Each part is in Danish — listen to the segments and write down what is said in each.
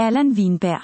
Allan Wienberg.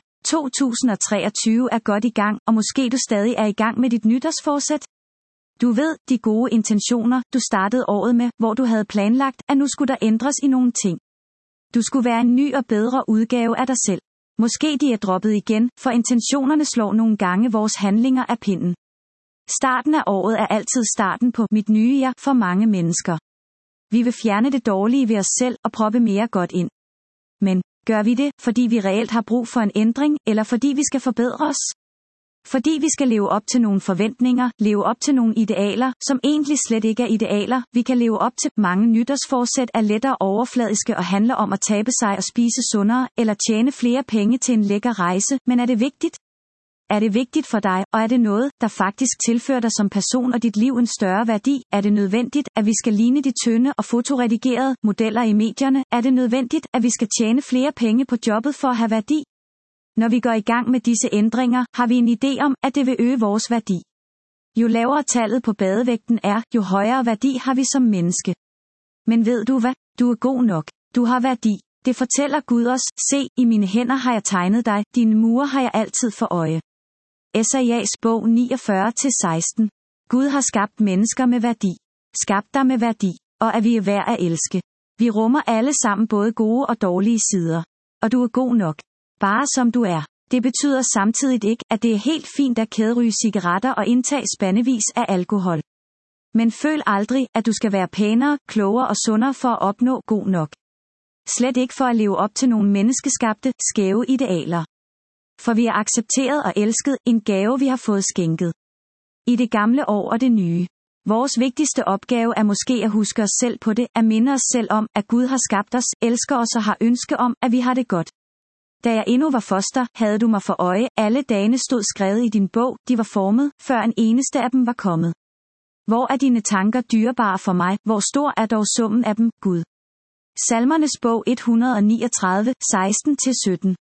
2023 er godt i gang, og måske du stadig er i gang med dit nytårsforsæt. Du ved, de gode intentioner, du startede året med, hvor du havde planlagt, at nu skulle der ændres i nogle ting. Du skulle være en ny og bedre udgave af dig selv. Måske de er droppet igen, for intentionerne slår nogle gange vores handlinger af pinden. Starten af året er altid starten på mit nye jeg for mange mennesker. Vi vil fjerne det dårlige ved os selv og proppe mere godt ind. Men gør vi det, fordi vi reelt har brug for en ændring, eller fordi vi skal forbedre os? Fordi vi skal leve op til nogle forventninger, leve op til nogle idealer, som egentlig slet ikke er idealer, vi kan leve op til. Mange nytårsforsæt er lettere overfladiske og handler om at tabe sig og spise sundere, eller tjene flere penge til en lækker rejse, men er det vigtigt? Er det vigtigt for dig, og er det noget, der faktisk tilfører dig som person og dit liv en større værdi? Er det nødvendigt, at vi skal ligne de tynde og fotoredigerede modeller i medierne? Er det nødvendigt, at vi skal tjene flere penge på jobbet for at have værdi? Når vi går i gang med disse ændringer, har vi en idé om, at det vil øge vores værdi. Jo lavere tallet på badevægten er, jo højere værdi har vi som menneske. Men ved du hvad? Du er god nok. Du har værdi. Det fortæller Gud os. Se, i mine hænder har jeg tegnet dig, dine mure har jeg altid for øje. Esajas bog 49-16. Gud har skabt mennesker med værdi. Skabt dig med værdi, og at vi er værd at elske. Vi rummer alle sammen både gode og dårlige sider. Og du er god nok. Bare som du er. Det betyder samtidig ikke, at det er helt fint at kæderyge cigaretter og indtage spandevis af alkohol. Men føl aldrig, at du skal være pænere, klogere og sundere for at opnå god nok. Slet ikke for at leve op til nogle menneskeskabte, skæve idealer. For vi er accepteret og elsket, en gave vi har fået skænket. I det gamle år og det nye. Vores vigtigste opgave er måske at huske os selv på det, at minde os selv om, at Gud har skabt os, elsker os og har ønske om, at vi har det godt. Da jeg endnu var foster, havde du mig for øje, alle dagene stod skrevet i din bog, de var formet, før en eneste af dem var kommet. Hvor er dine tanker dyrebare for mig, hvor stor er dog summen af dem, Gud? Salmernes bog 139, 16-17.